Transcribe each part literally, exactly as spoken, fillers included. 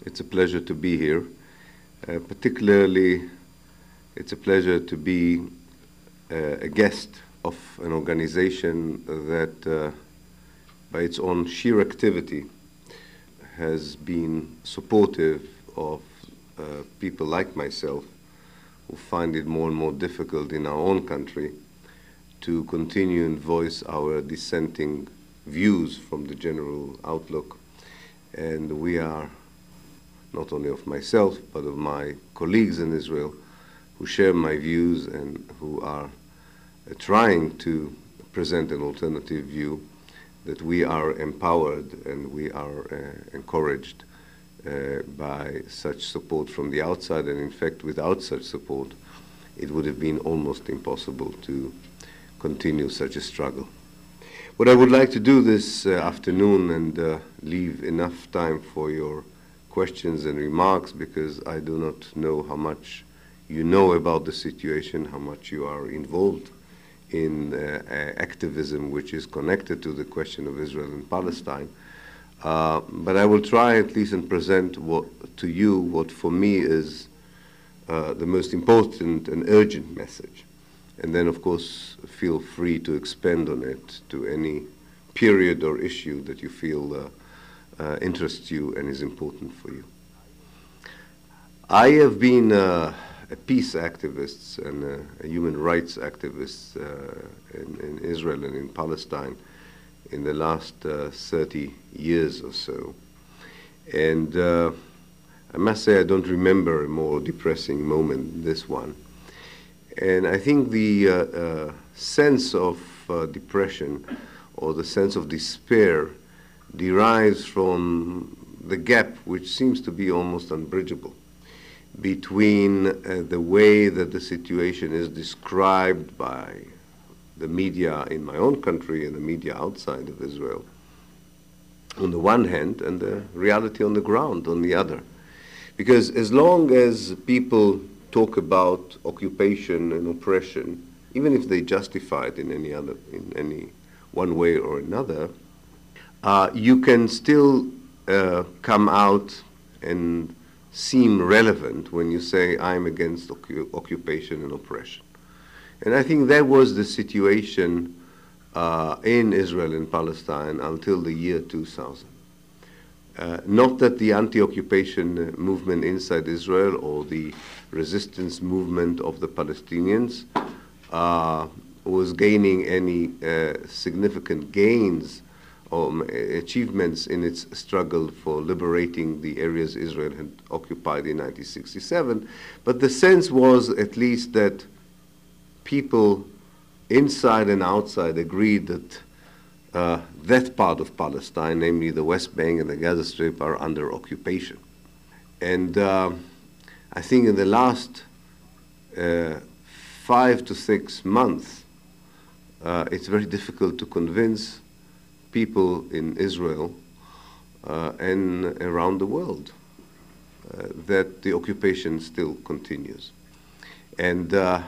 it's a pleasure to be here. Uh, particularly, it's a pleasure to be uh, a guest of an organization that, uh, by its own sheer activity, has been supportive of uh, people like myself who find it more and more difficult in our own country to continue and voice our dissenting views from the general outlook. And we are, not only of myself, but of my colleagues in Israel, who share my views and who are uh, trying to present an alternative view, that we are empowered and we are uh, encouraged uh, by such support from the outside. And in fact, without such support, it would have been almost impossible to continue such a struggle. What I would like to do this uh, afternoon, and uh, leave enough time for your questions and remarks, because I do not know how much you know about the situation, how much you are involved in uh, activism which is connected to the question of Israel and Palestine. Uh, but I will try at least and present what, to you what for me is uh, the most important and urgent message. And then, of course, feel free to expand on it to any period or issue that you feel uh, uh, interests you and is important for you. I have been uh, a peace activist and a, a human rights activist uh, in, in Israel and in Palestine in the last uh, thirty years or so. And uh, I must say I don't remember a more depressing moment than this one. And I think the uh, uh, sense of uh, depression or the sense of despair derives from the gap, which seems to be almost unbridgeable, between uh, the way that the situation is described by the media in my own country and the media outside of Israel, on the one hand, and the reality on the ground on the other. Because as long as people talk about occupation and oppression, even if they justify it in any other, in any one way or another, uh, you can still uh, come out and seem relevant when you say, I'm against occu occupation and oppression. And I think that was the situation uh, in Israel and Palestine until the year two thousand. Uh, not that the anti-occupation movement inside Israel or the resistance movement of the Palestinians uh, was gaining any uh, significant gains or achievements in its struggle for liberating the areas Israel had occupied in nineteen sixty-seven, but the sense was at least that people inside and outside agreed that uh, that part of Palestine, namely the West Bank and the Gaza Strip, are under occupation. And uh, I think in the last uh, five to six months, uh, it's very difficult to convince people in Israel uh, and around the world uh, that the occupation still continues. And uh,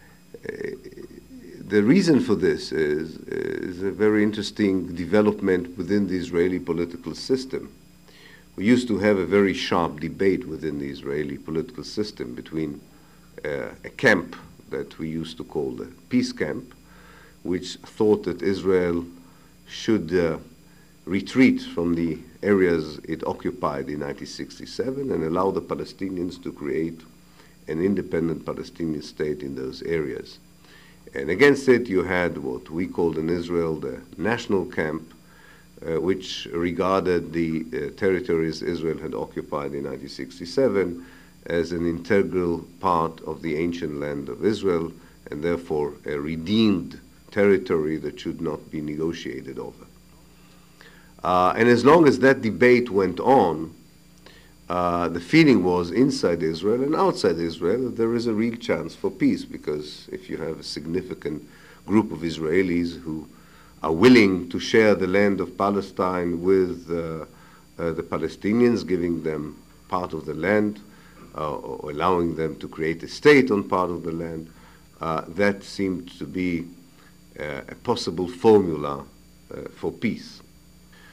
the reason for this is, is a very interesting development within the Israeli political system. We used to have a very sharp debate within the Israeli political system between uh, a camp that we used to call the peace camp, which thought that Israel should uh, retreat from the areas it occupied in nineteen sixty-seven and allow the Palestinians to create an independent Palestinian state in those areas. And against it you had what we called in Israel the national camp, uh, which regarded the uh, territories Israel had occupied in nineteen sixty-seven as an integral part of the ancient land of Israel, and therefore a redeemed territory that should not be negotiated over. Uh, and as long as that debate went on, uh, the feeling was inside Israel and outside Israel that there is a real chance for peace, because if you have a significant group of Israelis who are willing to share the land of Palestine with uh, uh, the Palestinians, giving them part of the land, uh, or allowing them to create a state on part of the land, uh, that seemed to be uh, a possible formula uh, for peace.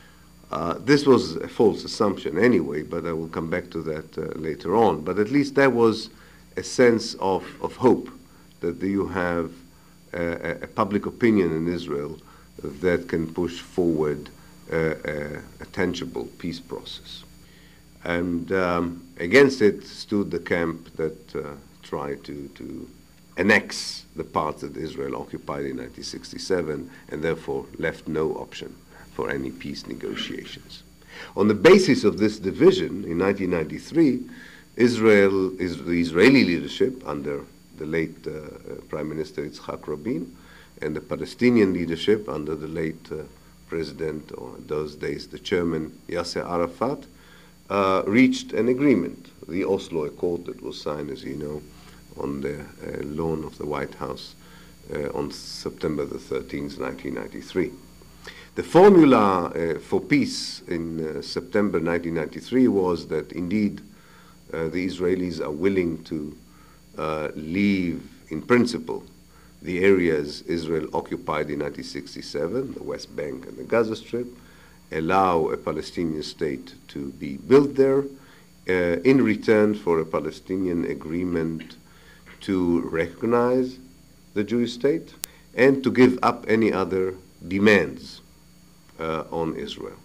Uh, this was a false assumption anyway, but I will come back to that uh, later on. But at least there was a sense of, of hope that you have a, a public opinion in Israel that can push forward uh, a, a tangible peace process. And um, against it stood the camp that uh, tried to, to annex the parts that Israel occupied in nineteen sixty-seven and therefore left no option for any peace negotiations. On the basis of this division, in nineteen ninety-three, Israel, is the Israeli leadership under the late uh, Prime Minister Yitzhak Rabin and the Palestinian leadership under the late uh, President, or in those days the Chairman, Yasser Arafat, uh, reached an agreement, the Oslo Accord that was signed, as you know, on the uh, lawn of the White House uh, on September the thirteenth, nineteen ninety-three. The formula uh, for peace in uh, September nineteen ninety-three was that indeed uh, the Israelis are willing to uh, leave, in principle, the areas Israel occupied in nineteen sixty-seven, the West Bank and the Gaza Strip, allow a Palestinian state to be built there uh, in return for a Palestinian agreement to recognize the Jewish state and to give up any other demands uh, on Israel.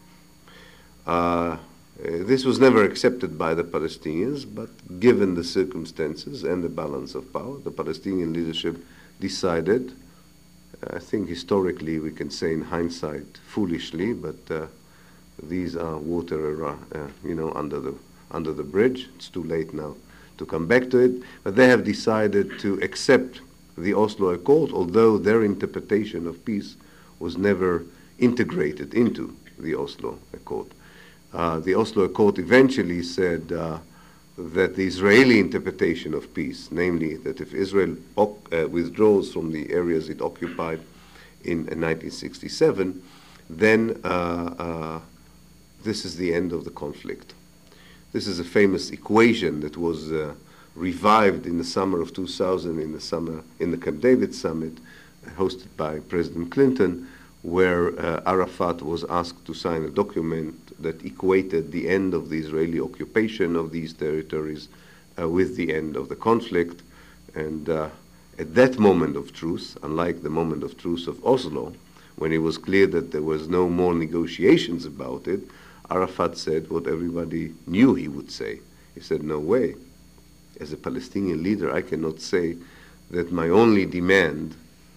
Uh, this was never accepted by the Palestinians, but given the circumstances and the balance of power, the Palestinian leadership decided, I think historically we can say in hindsight foolishly, but uh, these are water uh, you know, under the, under the bridge. It's too late now to come back to it, but they have decided to accept the Oslo Accord, although their interpretation of peace was never integrated into the Oslo Accord. Uh, the Oslo Accord eventually said uh, that the Israeli interpretation of peace, namely that if Israel uh, withdraws from the areas it occupied in uh, nineteen sixty-seven, then uh, uh, this is the end of the conflict. This is a famous equation that was uh, revived in the summer of two thousand in the summer in the Camp David summit hosted by President Clinton, where uh, Arafat was asked to sign a document that equated the end of the Israeli occupation of these territories uh, with the end of the conflict. And uh, at that moment of truth, unlike the moment of truth of Oslo, when it was clear that there was no more negotiations about it, Arafat said what everybody knew he would say. He said, no way. As a Palestinian leader, I cannot say that my only demand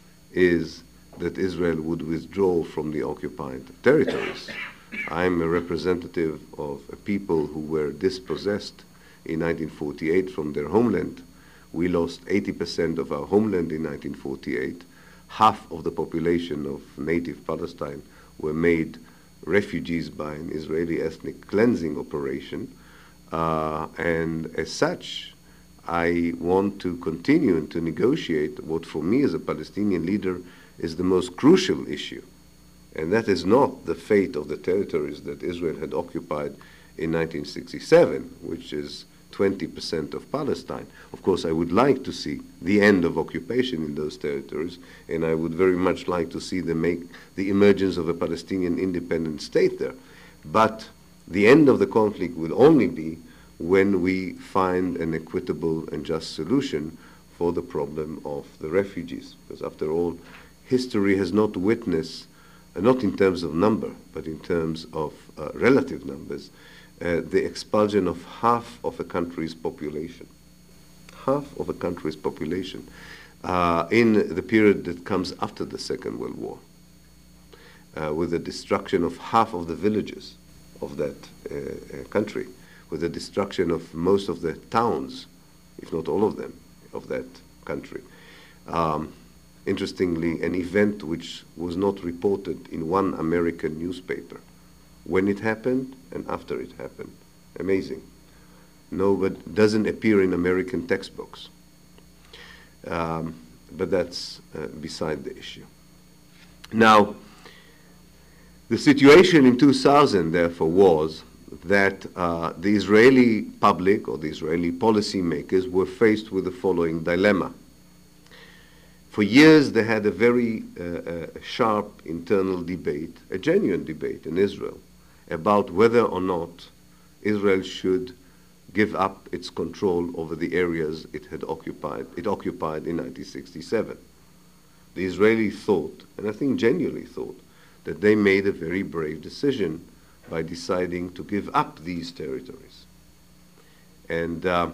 is that Israel would withdraw from the occupied territories. I'm a representative of a people who were dispossessed in nineteen forty-eight from their homeland. We lost eighty percent of our homeland in nineteen forty-eight. Half of the population of native Palestine were made refugees by an Israeli ethnic cleansing operation. Uh, and as such, I want to continue and to negotiate what for me as a Palestinian leader is the most crucial issue. And that is not the fate of the territories that Israel had occupied in nineteen sixty-seven, which is twenty percent of Palestine. Of course, I would like to see the end of occupation in those territories, and I would very much like to see them make the emergence of a Palestinian independent state there. But the end of the conflict will only be when we find an equitable and just solution for the problem of the refugees. Because after all, history has not witnessed, uh, not in terms of number, but in terms of uh, relative numbers, uh, the expulsion of half of a country's population. Half of a country's population uh, in the period that comes after the Second World War, uh, with the destruction of half of the villages of that uh, uh, country, with the destruction of most of the towns, if not all of them, of that country. Um, interestingly, an event which was not reported in one American newspaper when it happened and after it happened. Amazing. No, but doesn't appear in American textbooks. Um, but that's uh, beside the issue. Now, the situation in two thousand, therefore, was that uh, the Israeli public or the Israeli policymakers were faced with the following dilemma. For years, they had a very uh, uh, sharp internal debate, a genuine debate in Israel, about whether or not Israel should give up its control over the areas it had occupied, it occupied in nineteen sixty-seven. The Israelis thought, and I think genuinely thought, that they made a very brave decision by deciding to give up these territories. And uh,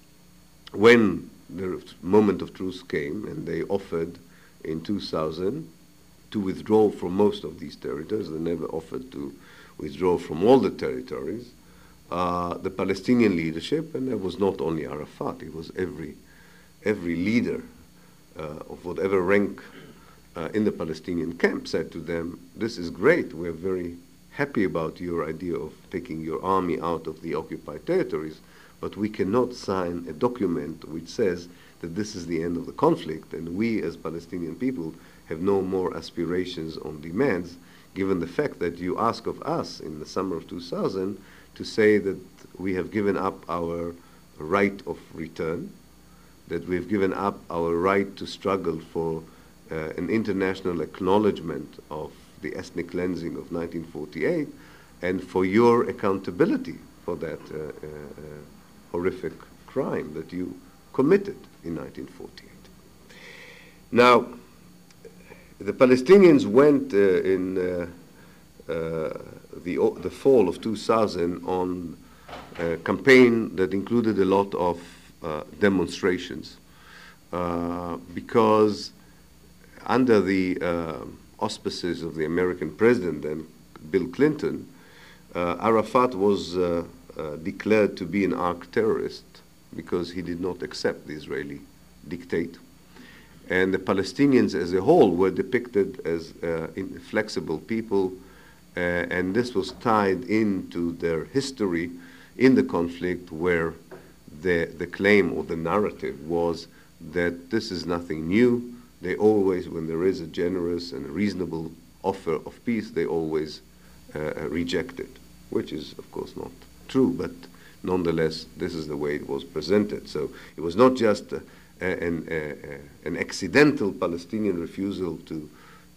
when the moment of truth came and they offered in two thousand to withdraw from most of these territories, they never offered to withdraw from all the territories, uh, the Palestinian leadership, and it was not only Arafat, it was every, every leader uh, of whatever rank uh, in the Palestinian camp said to them, this is great, we're very happy about your idea of taking your army out of the occupied territories, but we cannot sign a document which says that this is the end of the conflict, and we as Palestinian people have no more aspirations or demands, given the fact that you ask of us in the summer of two thousand to say that we have given up our right of return, that we've given up our right to struggle for uh, an international acknowledgement of the ethnic cleansing of nineteen forty-eight, and for your accountability for that uh, uh, uh, horrific crime that you committed in nineteen forty-eight. Now, the Palestinians went uh, in uh, uh, the, uh, the fall of two thousand on a campaign that included a lot of uh, demonstrations uh, because under the uh, auspices of the American president then, Bill Clinton, uh, Arafat was uh, uh, declared to be an arch terrorist because he did not accept the Israeli dictate. And the Palestinians as a whole were depicted as uh, inflexible people, uh, and this was tied into their history in the conflict where the, the claim or the narrative was that this is nothing new. They always, when there is a generous and reasonable offer of peace, they always uh, reject it, which is, of course, not true, but nonetheless, this is the way it was presented. So it was not just uh, an, uh, an accidental Palestinian refusal to,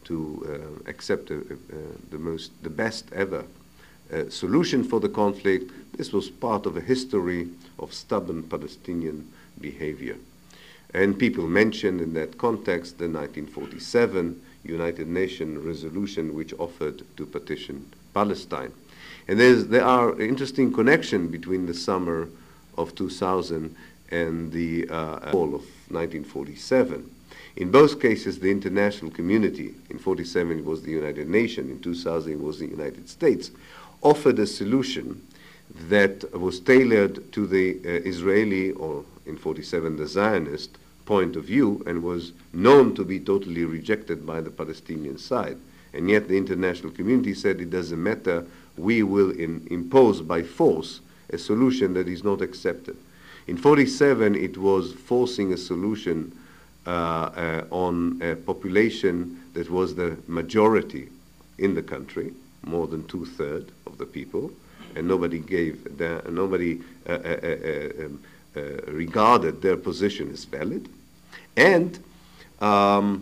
to uh, accept uh, uh, the, most, the best ever uh, solution for the conflict. This was part of a history of stubborn Palestinian behavior. And people mentioned in that context the nineteen forty-seven United Nations resolution which offered to partition Palestine. And there's, there are interesting connection between the summer of two thousand and the uh, fall of nineteen forty-seven. In both cases, the international community, in forty-seven it was the United Nations, in two thousand it was the United States, offered a solution that was tailored to the uh, Israeli, or in forty-seven the Zionist, point of view, and was known to be totally rejected by the Palestinian side. And yet the international community said it doesn't matter, we will in, impose by force a solution that is not accepted. In forty-seven, it was forcing a solution uh, uh, on a population that was the majority in the country, more than two-thirds of the people, and nobody gave, the, nobody uh, uh, uh, um, uh, regarded their position as valid. And um,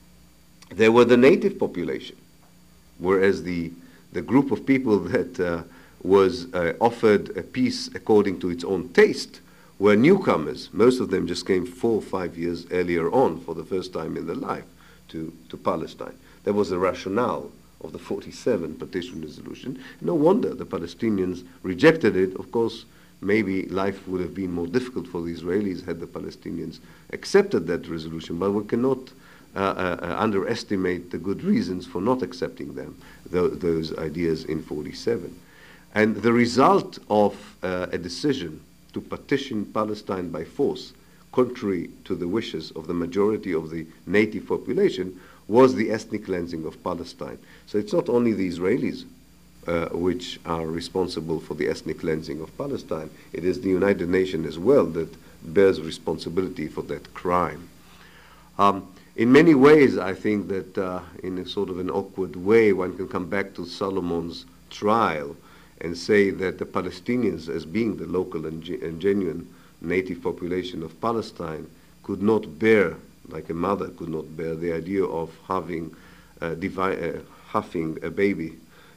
there were the native population, whereas the, the group of people that uh, was uh, offered a peace according to its own taste were newcomers. Most of them just came four or five years earlier on for the first time in their life to, to Palestine. That was the rationale of the forty-seven partition resolution. No wonder the Palestinians rejected it. Of course, maybe life would have been more difficult for the Israelis had the Palestinians accepted that resolution, but we cannot uh, uh, underestimate the good reasons for not accepting them, th those ideas in forty-seven. And the result of uh, a decision to partition Palestine by force, contrary to the wishes of the majority of the native population, was the ethnic cleansing of Palestine. So it's not only the Israelis uh, which are responsible for the ethnic cleansing of Palestine, it is the United Nations as well that bears responsibility for that crime. Um, in many ways, I think that uh, in a sort of an awkward way, one can come back to Solomon's trial and say that the Palestinians, as being the local and, ge and genuine native population of Palestine, could not bear, like a mother could not bear, the idea of having, uh, uh, huffing a baby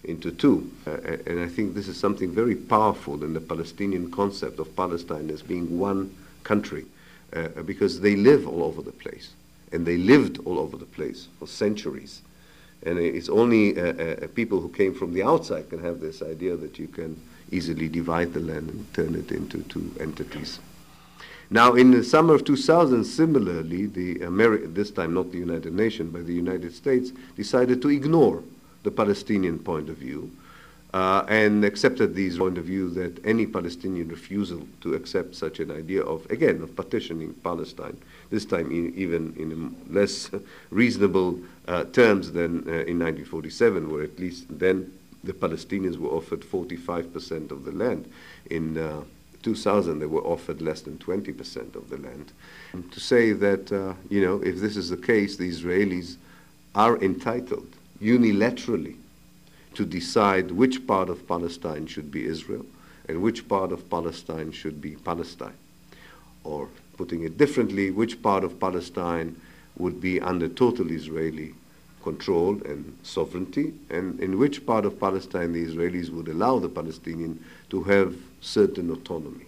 into two. Uh, and I think this is something very powerful in the Palestinian concept of Palestine as being one country, uh, because they live all over the place, and they lived all over the place for centuries. And it's only uh, uh, people who came from the outside can have this idea that you can easily divide the land and turn it into two entities. Now, in the summer of two thousand, similarly, the Ameri- this time not the United Nations, but the United States decided to ignore the Palestinian point of view uh, and accepted these point of view that any Palestinian refusal to accept such an idea of, again, of partitioning Palestine, this time in, even in less reasonable uh, terms than uh, in nineteen forty-seven, where at least then the Palestinians were offered forty-five percent of the land. In uh, two thousand, they were offered less than twenty percent of the land. To say that, uh, you know, if this is the case, the Israelis are entitled unilaterally to decide which part of Palestine should be Israel and which part of Palestine should be Palestine. Or, putting it differently, which part of Palestine would be under total Israeli control and sovereignty, and in which part of Palestine the Israelis would allow the Palestinian to have certain autonomy.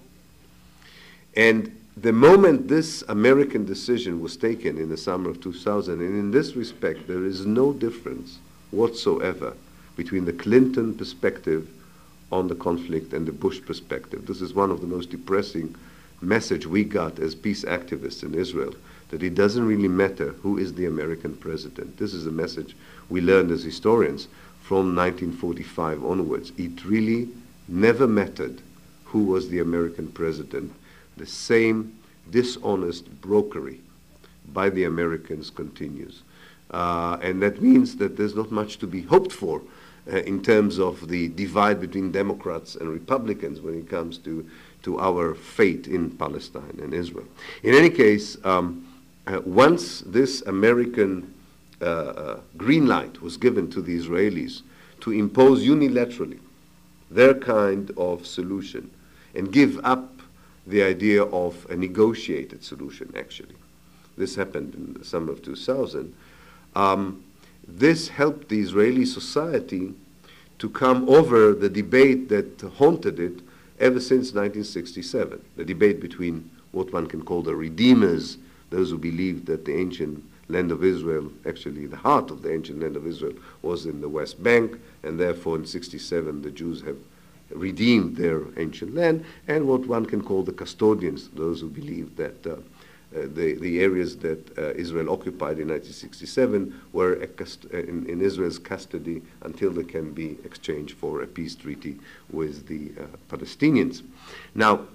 And the moment this American decision was taken in the summer of two thousand, and in this respect there is no difference whatsoever between the Clinton perspective on the conflict and the Bush perspective. This is one of the most depressing message we got as peace activists in Israel, that it doesn't really matter who is the American president. This is a message we learned as historians from nineteen forty-five onwards. It really never mattered who was the American president. The same dishonest brokery by the Americans continues. Uh, and that means that there's not much to be hoped for uh, in terms of the divide between Democrats and Republicans when it comes to, to our fate in Palestine and Israel. In any case, um, uh, once this American uh, uh, green light was given to the Israelis to impose unilaterally their kind of solution and give up the idea of a negotiated solution, actually. This happened in the summer of two thousand. Um, this helped the Israeli society to come over the debate that haunted it ever since nineteen sixty-seven, the debate between what one can call the redeemers, those who believed that the ancient land of Israel, actually the heart of the ancient land of Israel, was in the West Bank, and therefore in sixty-seven the Jews have redeemed their ancient land, and what one can call the custodians, those who believed that uh, uh, the, the areas that uh, Israel occupied in nineteen sixty-seven were a cust- in, in Israel's custody until they can be exchanged for a peace treaty with the uh, Palestinians. Now,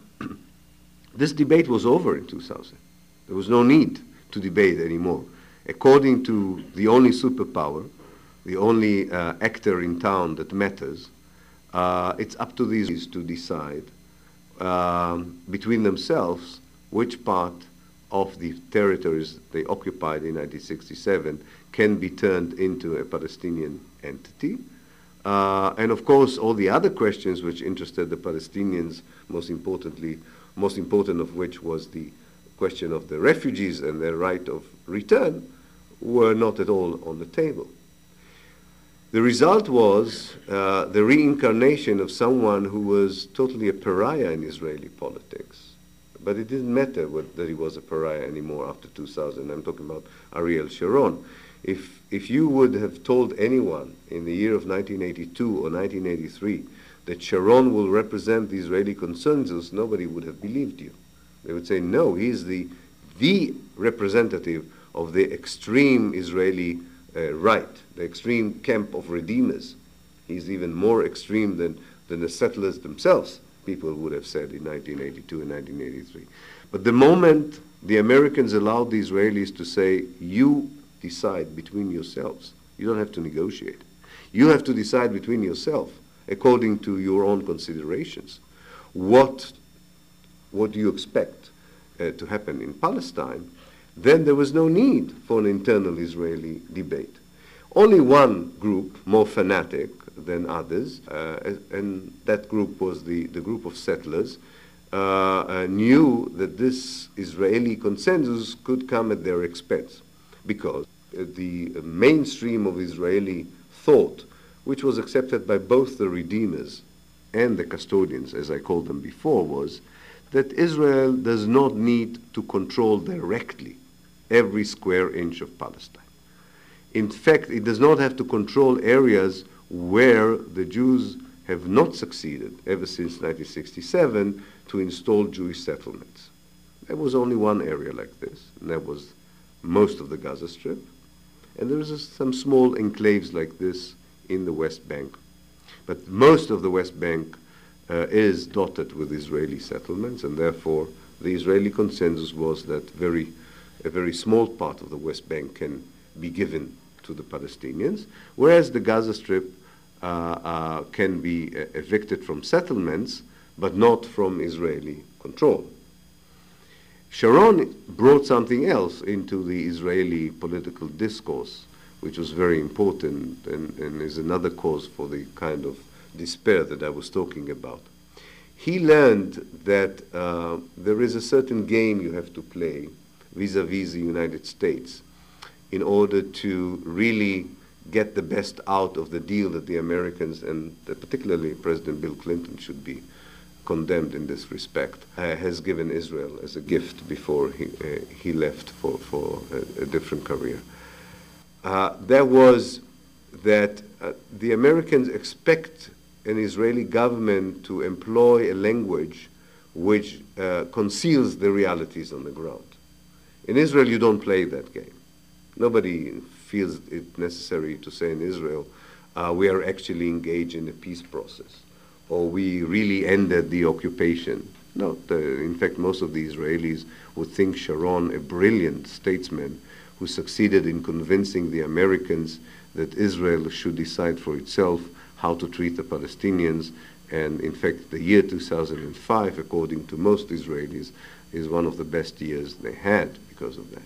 this debate was over in two thousand. There was no need to debate anymore. According to the only superpower, the only uh, actor in town that matters, Uh, it's up to these to decide um, between themselves which part of the territories they occupied in nineteen sixty-seven can be turned into a Palestinian entity. Uh, and of course, all the other questions which interested the Palestinians, most importantly, most important of which was the question of the refugees and their right of return, were not at all on the table. The result was uh, the reincarnation of someone who was totally a pariah in Israeli politics. But it didn't matter what, that he was a pariah anymore after two thousand. I'm talking about Ariel Sharon. If, if you would have told anyone in the year of nineteen eighty-two or nineteen eighty-three that Sharon will represent the Israeli consensus, nobody would have believed you. They would say, no, he's the, the representative of the extreme Israeli Uh, right, the extreme camp of redeemers. He's even more extreme than, than the settlers themselves, people would have said in nineteen eighty-two and nineteen eighty-three. But the moment the Americans allowed the Israelis to say, you decide between yourselves, you don't have to negotiate. You have to decide between yourself, according to your own considerations. What, what do you expect uh, to happen in Palestine? Then there was no need for an internal Israeli debate. Only one group, more fanatic than others, uh, and that group was the, the group of settlers, uh, uh, knew that this Israeli consensus could come at their expense, because the mainstream of Israeli thought which was accepted by both the redeemers and the custodians, as I called them before, was that Israel does not need to control directly every square inch of Palestine. In fact, it does not have to control areas where the Jews have not succeeded ever since nineteen sixty-seven to install Jewish settlements. There was only one area like this, and that was most of the Gaza Strip. And there was some small enclaves like this in the West Bank. But most of the West Bank uh, is dotted with Israeli settlements, and therefore the Israeli consensus was that very, a very small part of the West Bank can be given to the Palestinians, whereas the Gaza Strip uh, uh, can be uh, evicted from settlements, but not from Israeli control. Sharon brought something else into the Israeli political discourse, which was very important and, and is another cause for the kind of despair that I was talking about. He learned that uh, there is a certain game you have to play vis-a-vis the United States in order to really get the best out of the deal that the Americans, and particularly President Bill Clinton, should be condemned in this respect, uh, has given Israel as a gift before he, uh, he left for, for a, a different career. Uh, there was that uh, the Americans expect an Israeli government to employ a language which uh, conceals the realities on the ground. In Israel, you don't play that game. Nobody feels it necessary to say in Israel, uh, we are actually engaged in a peace process, or we really ended the occupation. No, the, in fact, most of the Israelis would think Sharon a brilliant statesman who succeeded in convincing the Americans that Israel should decide for itself how to treat the Palestinians. And in fact, the year two thousand five, according to most Israelis, is one of the best years they had because of that.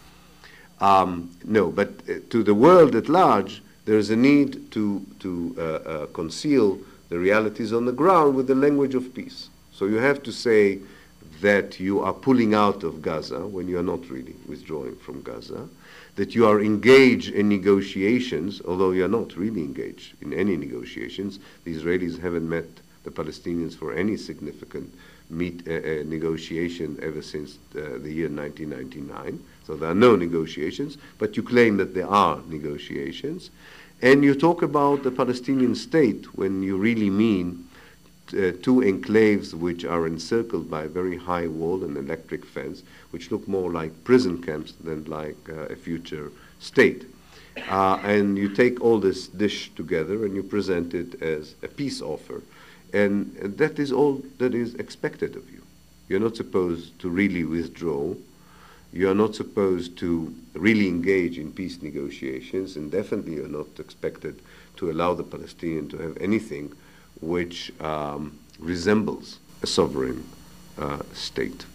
Um, no, but uh, to the world at large, there is a need to, to uh, uh, conceal the realities on the ground with the language of peace. So you have to say that you are pulling out of Gaza when you are not really withdrawing from Gaza, that you are engaged in negotiations, although you are not really engaged in any negotiations. The Israelis haven't met the Palestinians for any significant meet, uh, uh, negotiation ever since uh, the year nineteen ninety-nine. So there are no negotiations, but you claim that there are negotiations. And you talk about the Palestinian state when you really mean uh, two enclaves which are encircled by a very high wall and electric fence, which look more like prison camps than like uh, a future state. Uh, and you take all this dish together and you present it as a peace offer. And, and that is all that is expected of you. You're not supposed to really withdraw. You are not supposed to really engage in peace negotiations, and definitely you're not expected to allow the Palestinians to have anything which um, resembles a sovereign uh, state.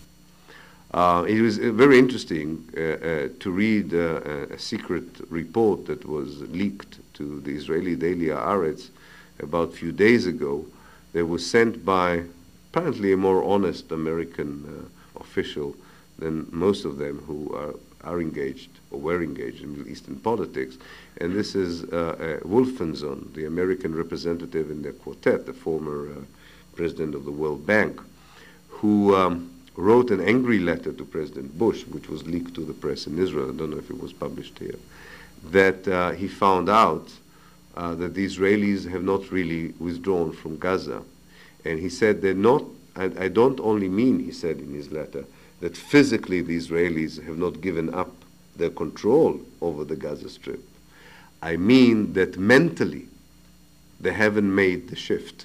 Uh, it was uh, very interesting uh, uh, to read uh, a secret report that was leaked to the Israeli daily Haaretz about a few days ago. That was sent by apparently a more honest American uh, official than most of them who are, are engaged or were engaged in Middle Eastern politics. And this is uh, uh, Wolfensohn, the American representative in the quartet, the former uh, president of the World Bank, who um, wrote an angry letter to President Bush, which was leaked to the press in Israel. I don't know if it was published here, that uh, he found out uh, that the Israelis have not really withdrawn from Gaza. And he said they're not, I, I don't only mean, he said in his letter, that physically the Israelis have not given up their control over the Gaza Strip. I mean that mentally they haven't made the shift.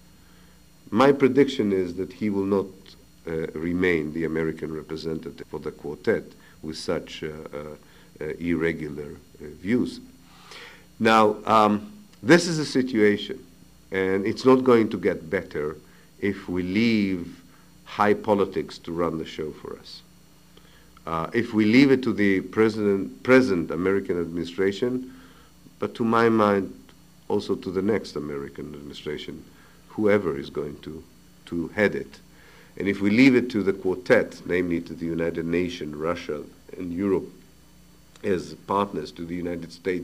My prediction is that he will not uh, remain the American representative for the quartet with such uh, uh, uh, irregular uh, views. Now, um, this is a situation, and it's not going to get better if we leave high politics to run the show for us. Uh, if we leave it to the president, present American administration, but to my mind, also to the next American administration, whoever is going to, to head it. And if we leave it to the quartet, namely to the United Nations, Russia, and Europe as partners to the United States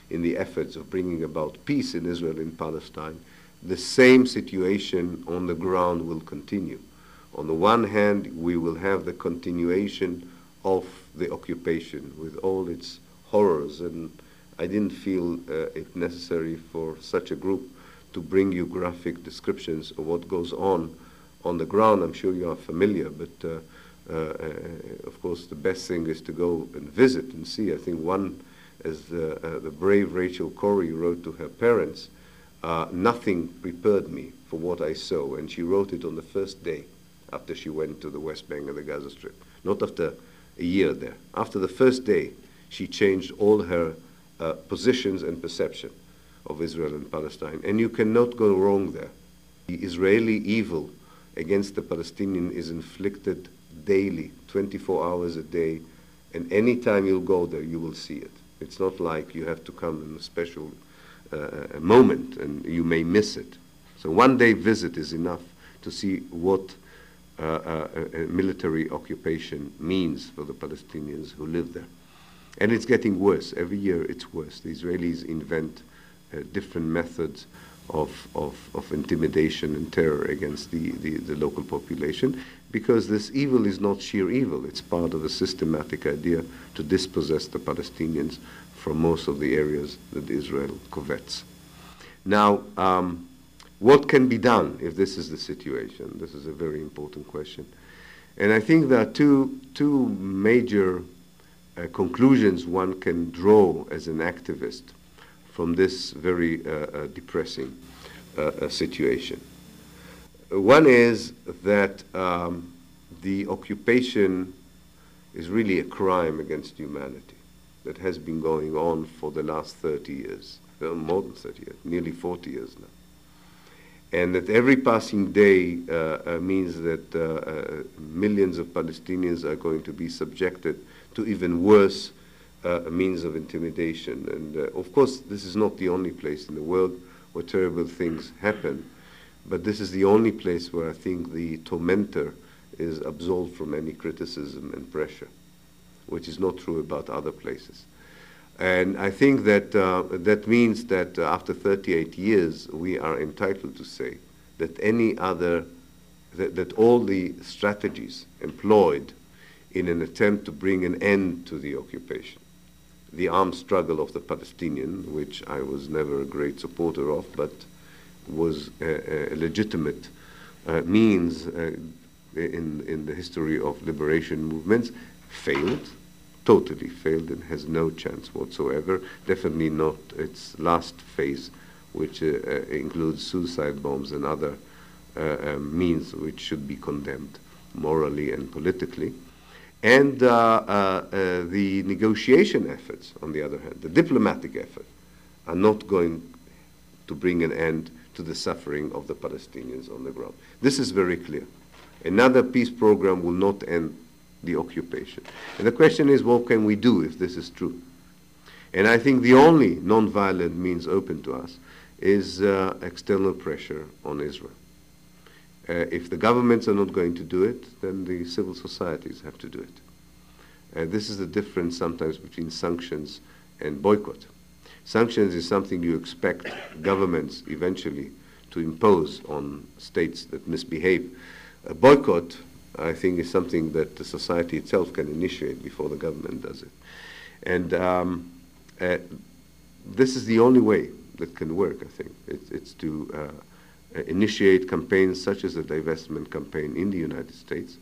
in the efforts of bringing about peace in Israel and Palestine, the same situation on the ground will continue. On the one hand, we will have the continuation of the occupation with all its horrors, and I didn't feel uh, it necessary for such a group to bring you graphic descriptions of what goes on on the ground. I'm sure you are familiar, but uh, uh, uh, of course the best thing is to go and visit and see. I think one, as the, uh, the brave Rachel Corrie wrote to her parents, uh, nothing prepared me for what I saw, and she wrote it on the first day after she went to the West Bank and the Gaza Strip, not after a year there. After the first day, she changed all her uh, positions and perception of Israel and Palestine. And you cannot go wrong there. The Israeli evil against the Palestinian is inflicted daily, twenty-four hours a day, and any time you'll go there, you will see it. It's not like you have to come in a special uh, moment and you may miss it. So one day visit is enough to see what uh, uh, a military occupation means for the Palestinians who live there. And it's getting worse. Every year it's worse. The Israelis invent uh, different methods of, of, of intimidation and terror against the, the, the local population, because this evil is not sheer evil. It's part of a systematic idea to dispossess the Palestinians from most of the areas that Israel covets. Now, um, what can be done if this is the situation? This is a very important question. And I think there are two, two major uh, conclusions one can draw as an activist from this very uh, uh, depressing uh, uh, situation. One is that um, the occupation is really a crime against humanity that has been going on for the last thirty years, well, more than thirty years, nearly forty years now. And that every passing day uh, uh, means that uh, uh, millions of Palestinians are going to be subjected to even worse uh, means of intimidation. And uh, of course, this is not the only place in the world where terrible things happen, but this is the only place where I think the tormentor is absolved from any criticism and pressure, which is not true about other places. And I think that uh, that means that uh, after thirty-eight years, we are entitled to say that any other, that, that all the strategies employed in an attempt to bring an end to the occupation, the armed struggle of the Palestinian, which I was never a great supporter of, but was a, a legitimate uh, means uh, in, in the history of liberation movements, failed. Totally failed and has no chance whatsoever, definitely not its last phase, which uh, uh, includes suicide bombs and other uh, uh, means which should be condemned morally and politically. And uh, uh, uh, the negotiation efforts, on the other hand, the diplomatic effort, are not going to bring an end to the suffering of the Palestinians on the ground. This is very clear. Another peace program will not end the occupation. And the question is, what can we do if this is true? And I think the only non-violent means open to us is uh, external pressure on Israel. Uh, if the governments are not going to do it, then the civil societies have to do it. Uh, this is the difference sometimes between sanctions and boycott. Sanctions is something you expect governments eventually to impose on states that misbehave. A boycott, I think, is something that the society itself can initiate before the government does it. And um, uh, this is the only way that can work, I think. It's, it's to uh, initiate campaigns such as the divestment campaign in the United States.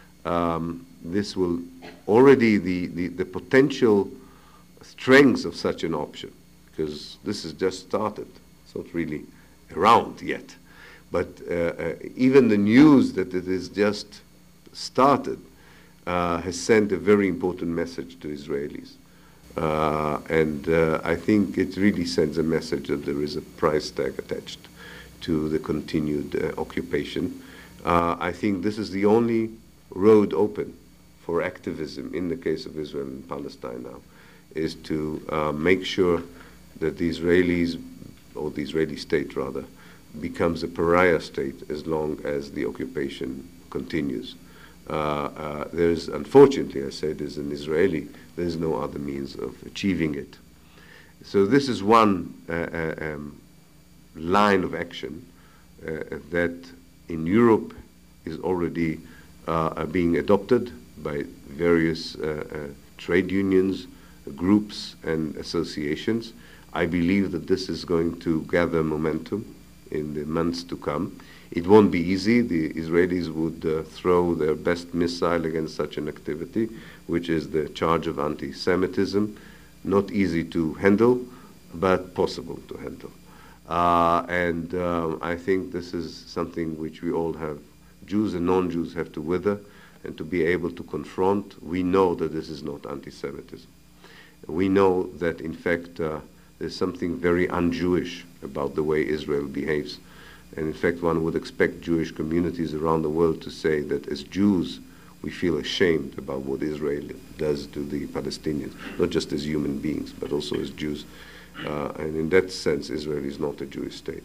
Um, this will already, the, the, the potential strengths of such an option, because this has just started. It's not really around yet. But uh, uh, even the news that it is just started uh, has sent a very important message to Israelis. Uh, and uh, I think it really sends a message that there is a price tag attached to the continued uh, occupation. Uh, I think this is the only road open for activism in the case of Israel and Palestine now, is to uh, make sure that the Israelis, or the Israeli state rather, becomes a pariah state as long as the occupation continues. Uh, uh, there's, unfortunately, I say, there's an Israeli, there's no other means of achieving it. So this is one uh, uh, um, line of action uh, that in Europe is already uh, being adopted by various uh, uh, trade unions, groups and associations. I believe that this is going to gather momentum in the months to come. It won't be easy. The Israelis would uh, throw their best missile against such an activity, which is the charge of anti-Semitism. Not easy to handle, but possible to handle. Uh, and um, I think this is something which we all have, Jews and non-Jews have to wither and to be able to confront. We know that this is not anti-Semitism. We know that, in fact, uh, there's something very un-Jewish about the way Israel behaves. And in fact, one would expect Jewish communities around the world to say that as Jews, we feel ashamed about what Israel does to the Palestinians, not just as human beings, but also as Jews. Uh, and in that sense, Israel is not a Jewish state.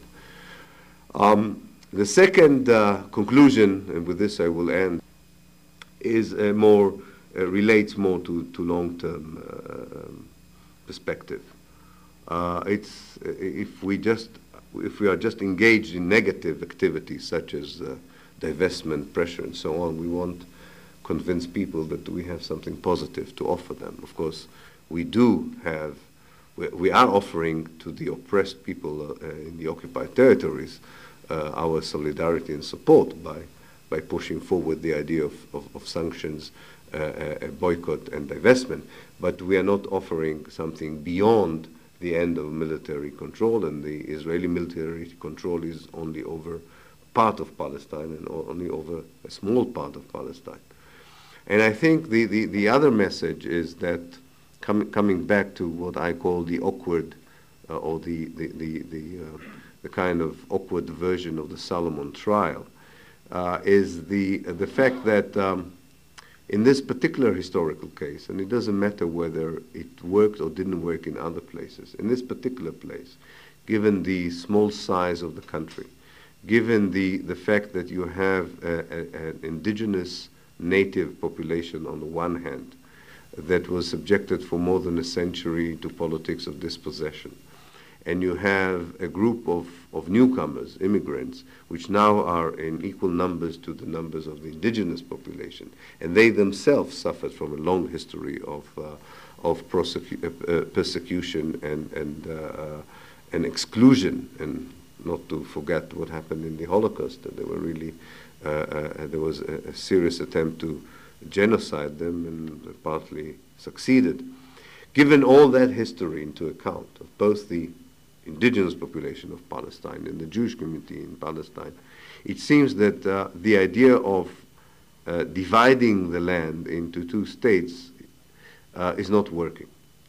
Um, the second uh, conclusion, and with this I will end, is uh, more, uh, relates more to, to long-term uh, perspective. Uh, it's, if we just If we are just engaged in negative activities such as uh, divestment, pressure, and so on, we won't convince people that we have something positive to offer them. Of course, we do have, we, we are offering to the oppressed people uh, in the occupied territories uh, our solidarity and support by, by pushing forward the idea of, of, of sanctions, uh, uh, boycott, and divestment. But we are not offering something beyond the end of military control, and the Israeli military control is only over part of Palestine and only over a small part of Palestine. And I think the, the, the other message is that com coming back to what I call the awkward uh, or the, the, the, the, uh, the kind of awkward version of the Solomon trial uh, is the, the fact that um, in this particular historical case, and it doesn't matter whether it worked or didn't work in other places, in this particular place, given the small size of the country, given the, the fact that you have a, a, an indigenous native population on the one hand that was subjected for more than a century to politics of dispossession, and you have a group of, of newcomers, immigrants, which now are in equal numbers to the numbers of the indigenous population, and they themselves suffered from a long history of, uh, of uh, persecution and, and, uh, and exclusion, and not to forget what happened in the Holocaust, that they were really, uh, uh, there was a, a serious attempt to genocide them and partly succeeded. Given all that history into account of both the indigenous population of Palestine and the Jewish community in Palestine, it seems that uh, the idea of uh, dividing the land into two states uh, is not working.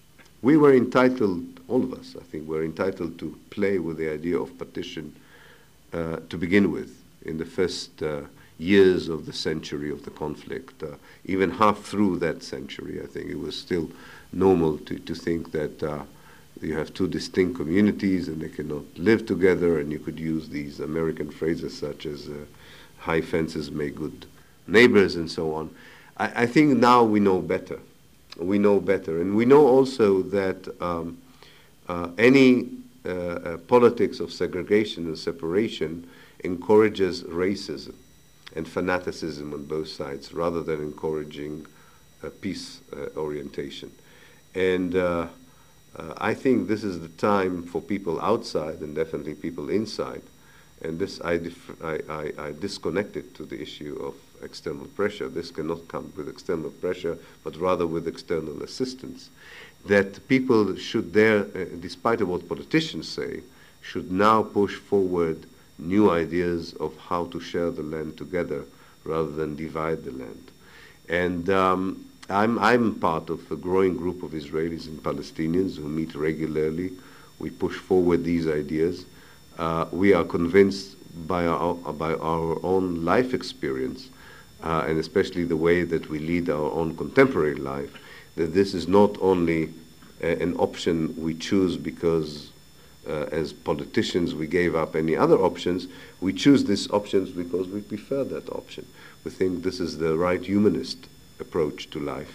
We were entitled, all of us, I think, were entitled to play with the idea of partition uh, to begin with in the first uh, years of the century of the conflict. Uh, even half through that century, I think, it was still normal to, to think that uh, you have two distinct communities and they cannot live together, and you could use these American phrases such as uh, high fences make good neighbors and so on. I, I think now we know better. We know better. And we know also that um, uh, any uh, uh, politics of segregation and separation encourages racism and fanaticism on both sides rather than encouraging uh, peace uh, orientation. And uh, uh, I think this is the time for people outside and definitely people inside. And this I, dif I, I, I disconnected to the issue of external pressure. This cannot come with external pressure, but rather with external assistance. That people should dare, uh, despite of what politicians say, should now push forward new ideas of how to share the land together rather than divide the land. And um, I'm, I'm part of a growing group of Israelis and Palestinians who meet regularly. We push forward these ideas. Uh, we are convinced by our, by our own life experience, uh, and especially the way that we lead our own contemporary life, that this is not only a, an option we choose because uh, as politicians we gave up any other options. We choose these options because we prefer that option. We think this is the right humanist approach to life,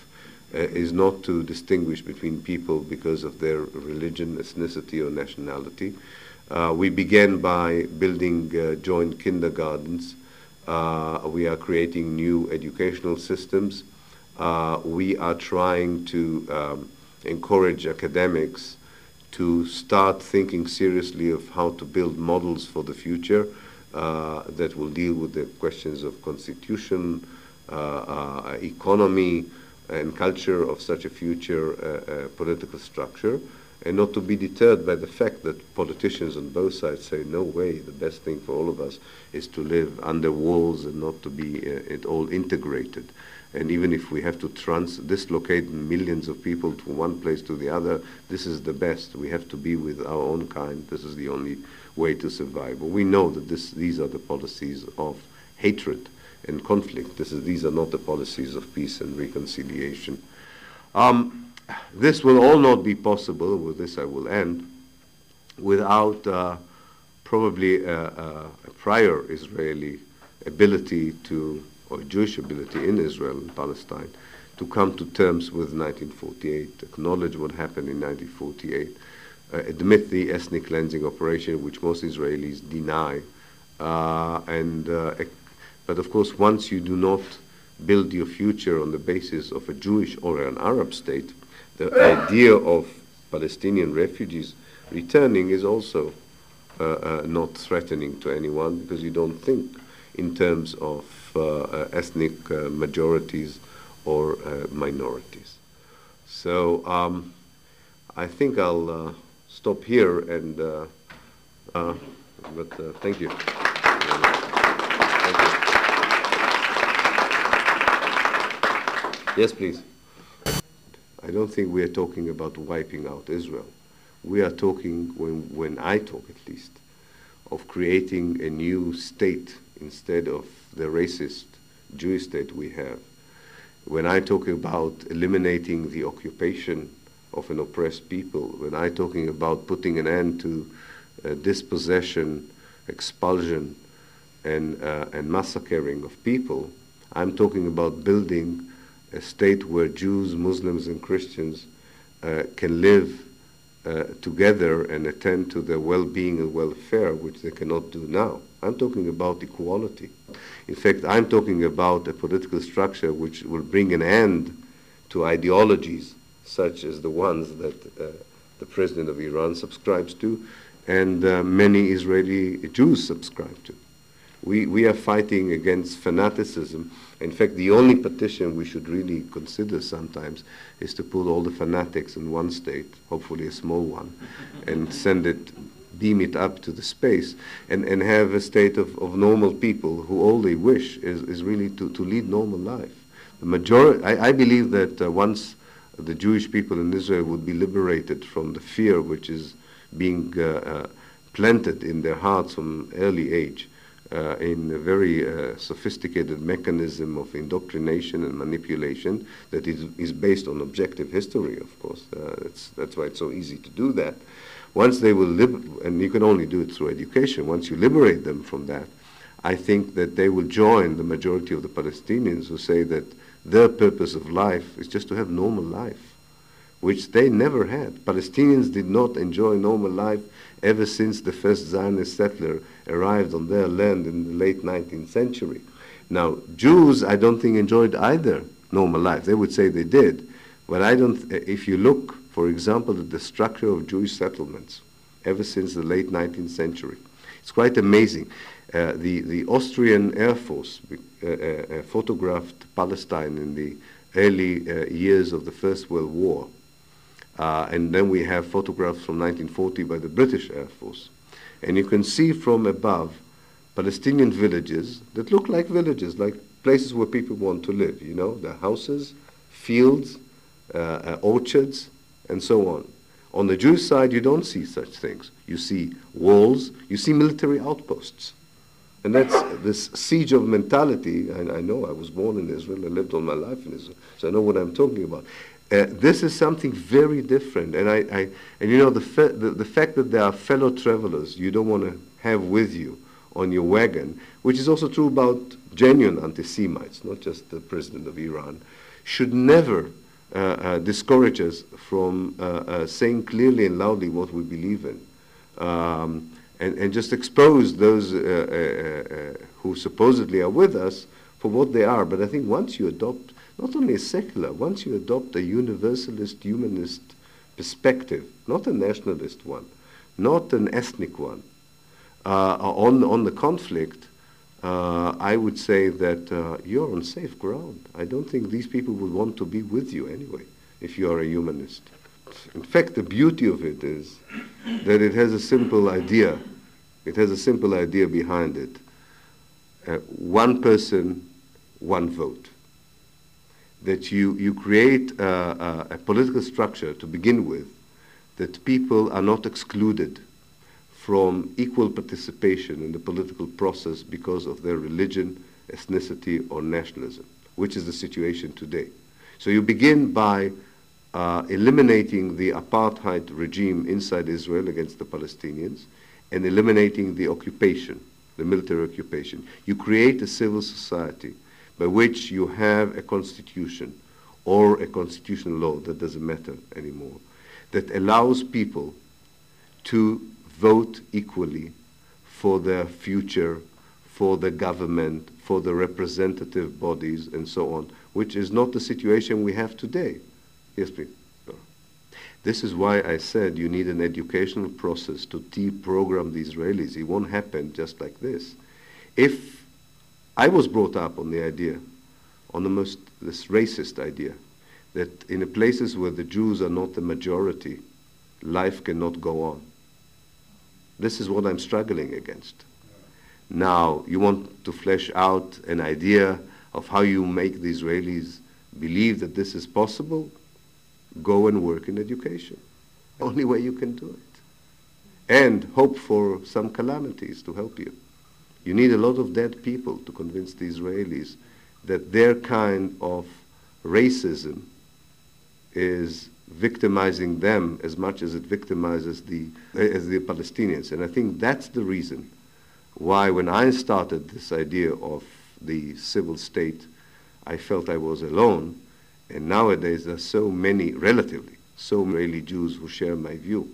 uh, is not to distinguish between people because of their religion, ethnicity, or nationality. Uh, we began by building uh, joint kindergartens. Uh, we are creating new educational systems. Uh, we are trying to um, encourage academics to start thinking seriously of how to build models for the future uh, that will deal with the questions of constitution, uh, uh, economy, and culture of such a future uh, uh, political structure, and not to be deterred by the fact that politicians on both sides say, no way, the best thing for all of us is to live under walls and not to be uh, it all integrated. And even if we have to trans dislocate millions of people from one place to the other, this is the best. We have to be with our own kind. This is the only way to survive. But we know that this, these are the policies of hatred and conflict. This is, these are not the policies of peace and reconciliation. Um, this will all not be possible, with this I will end, without uh, probably a, a, a prior Israeli ability to, or Jewish ability in Israel and Palestine, to come to terms with nineteen forty-eight, acknowledge what happened in nineteen forty-eight, uh, admit the ethnic cleansing operation, which most Israelis deny, uh, and uh, but of course, once you do not build your future on the basis of a Jewish or an Arab state, the idea of Palestinian refugees returning is also uh, uh, not threatening to anyone, because you don't think in terms of uh, uh, ethnic uh, majorities or uh, minorities. So um, I think I'll uh, stop here, and uh, uh, but uh, thank you. Thank you. Yes, please. I don't think we are talking about wiping out Israel. We are talking, when, when I talk at least, of creating a new state instead of the racist Jewish state we have. When I talk about eliminating the occupation of an oppressed people, when I talking about putting an end to uh, dispossession, expulsion, and, uh, and massacring of people, I'm talking about building a state where Jews, Muslims, and Christians uh, can live uh, together and attend to their well-being and welfare, which they cannot do now. I'm talking about equality. In fact, I'm talking about a political structure which will bring an end to ideologies such as the ones that uh, the president of Iran subscribes to, and uh, many Israeli Jews subscribe to. We, we are fighting against fanaticism. In fact, the only petition we should really consider sometimes is to put all the fanatics in one state, hopefully a small one, and send it, beam it up to the space, and, and have a state of, of normal people who all they wish is, is really to, to lead normal life. The majority, I, I believe that uh, once the Jewish people in Israel would be liberated from the fear which is being uh, uh, planted in their hearts from early age, Uh, in a very uh, sophisticated mechanism of indoctrination and manipulation that is, is based on objective history, of course. Uh, it's, that's why it's so easy to do that. Once they will live, and you can only do it through education, once you liberate them from that, I think that they will join the majority of the Palestinians who say that their purpose of life is just to have normal life, which they never had. Palestinians did not enjoy normal life ever since the first Zionist settler arrived on their land in the late nineteenth century. Now, Jews, I don't think, enjoyed either normal life. They would say they did. But I don't, if you look, for example, at the structure of Jewish settlements ever since the late nineteenth century, it's quite amazing. Uh, the, the Austrian Air Force uh, uh, photographed Palestine in the early uh, years of the First World War. Uh, and then we have photographs from nineteen forty by the British Air Force. And you can see from above Palestinian villages that look like villages, like places where people want to live, you know, the houses, fields, uh, uh, orchards, and so on. On the Jewish side, you don't see such things. You see walls, you see military outposts. And that's this siege of mentality. And I know I was born in Israel, I lived all my life in Israel, so I know what I'm talking about. Uh, this is something very different, and I, I and you know the, fa the the fact that there are fellow travelers you don't want to have with you on your wagon, which is also true about genuine anti-Semites, not just the president of Iran, should never uh, uh, discourage us from uh, uh, saying clearly and loudly what we believe in. Um, and, and just expose those uh, uh, uh, who supposedly are with us for what they are. But I think once you adopt not only a secular, once you adopt a universalist, humanist perspective, not a nationalist one, not an ethnic one, uh, on, on the conflict, uh, I would say that uh, you're on safe ground. I don't think these people would want to be with you anyway, if you are a humanist. In fact, the beauty of it is that it has a simple idea. It has a simple idea behind it. Uh, one person, one vote. That you, you create a, a, a political structure to begin with, that people are not excluded from equal participation in the political process because of their religion, ethnicity, or nationalism, which is the situation today. So you begin by uh, eliminating the apartheid regime inside Israel against the Palestinians and eliminating the occupation, the military occupation. You create a civil society by which you have a constitution or a constitutional law, that doesn't matter anymore, that allows people to vote equally for their future, for the government, for the representative bodies, and so on, which is not the situation we have today. Yes, please. This is why I said you need an educational process to deprogram the Israelis. It won't happen just like this. If I was brought up on the idea, on the most this racist idea, that in the places where the Jews are not the majority, life cannot go on. This is what I'm struggling against. Now, you want to flesh out an idea of how you make the Israelis believe that this is possible? Go and work in education. Only way you can do it. And hope for some calamities to help you. You need a lot of dead people to convince the Israelis that their kind of racism is victimizing them as much as it victimizes the, as the Palestinians. And I think that's the reason why when I started this idea of the civil state, I felt I was alone. And nowadays there are so many, relatively, so many Jews who share my view.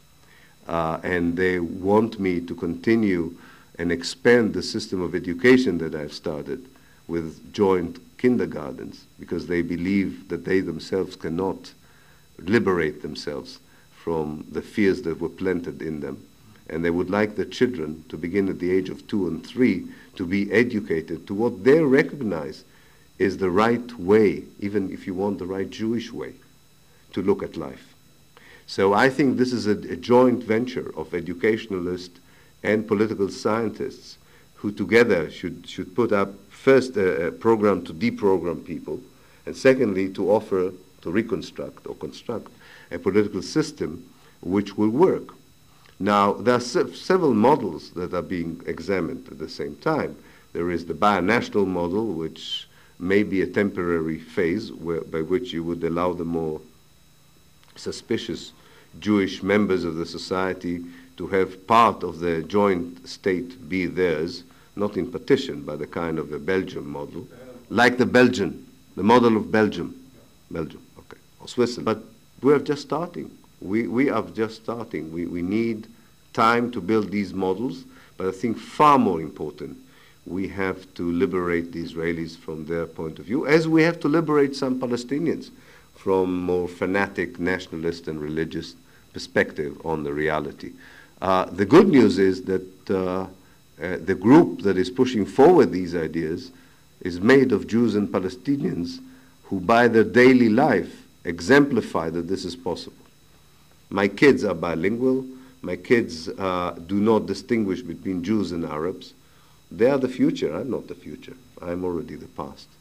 Uh, and they want me to continue and expand the system of education that I've started with joint kindergartens, because they believe that they themselves cannot liberate themselves from the fears that were planted in them. And they would like the children to begin at the age of two and three to be educated to what they recognize is the right way, even if you want the right Jewish way, to look at life. So I think this is a, a joint venture of educationalists and political scientists who together should, should put up first a, a program to deprogram people, and secondly to offer, to reconstruct or construct a political system which will work. Now, there are se several models that are being examined at the same time. There is the binational model, which may be a temporary phase where, by which you would allow the more suspicious Jewish members of the society to have part of the joint state be theirs, not in partition, but a kind of a Belgium model, like the Belgian, the model of Belgium, Belgium, okay, or Switzerland. But we're just starting. We, we are just starting. We, we need time to build these models, but I think far more important, we have to liberate the Israelis from their point of view, as we have to liberate some Palestinians from more fanatic nationalist and religious perspective on the reality. Uh, the good news is that uh, uh, the group that is pushing forward these ideas is made of Jews and Palestinians who by their daily life exemplify that this is possible. My kids are bilingual. My kids uh, do not distinguish between Jews and Arabs. They are the future. I'm not the future. I'm already the past.